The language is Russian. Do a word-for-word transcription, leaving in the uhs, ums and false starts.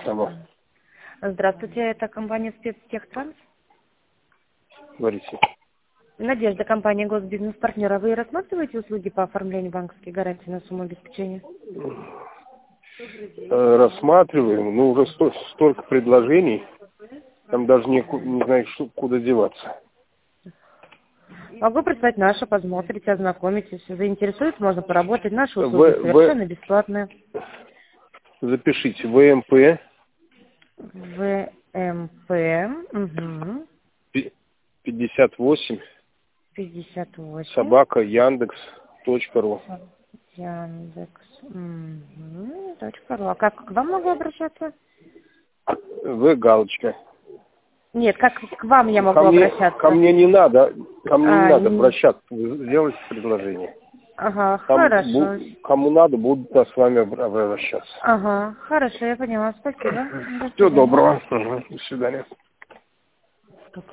Алло. Здравствуйте, это компания Спецтехтранс. Говорите. Надежда, компания Госбизнес-партнера. Вы рассматриваете услуги по оформлению банковской гарантии на сумму обеспечения? Э, Рассматриваем, но уже сто- столько предложений, там даже не, не знаю, что, куда деваться. Могу прислать наше, посмотрите, ознакомитесь. Заинтересует, можно поработать. Наши услуги В, совершенно бесплатные. запишите ВМП ВМП угу. пи- пятьдесят восемь пятьдесят восемь собака Яндекс точка ру. Яндекс угу. точка ру. А как к вам могу обращаться? В галочка. Нет, как к вам я могу ко мне, обращаться? ко мне не надо, ко мне А, не надо не... обращаться. Вы сделайте предложение. Ага, Там хорошо. бу- кому надо, будут с вами обра- обращаться. Ага, хорошо, я поняла. Спасибо. До Всего свидания. доброго. Угу. До свидания.